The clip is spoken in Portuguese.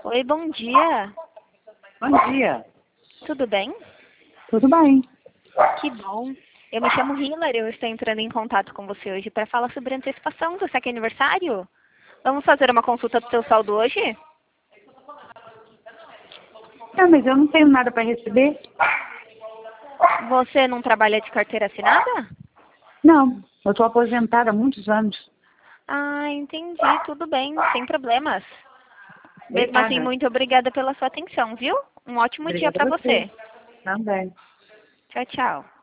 Oi, bom dia. Bom dia. Tudo bem? Tudo bem? Que bom. Eu me chamo Hillary, eu estou entrando em contato com você hoje para falar sobre antecipação do seu aniversário. Vamos fazer uma consulta do seu saldo hoje? Não, mas eu não tenho nada para receber. Você não trabalha de carteira assinada? Não, eu estou aposentada há muitos anos. Ah, entendi. Tudo bem, sem problemas. Mesmo assim, Obrigada. muito obrigada pela sua atenção, viu? Um ótimo dia Obrigada para a você. você. Também. Tchau, tchau.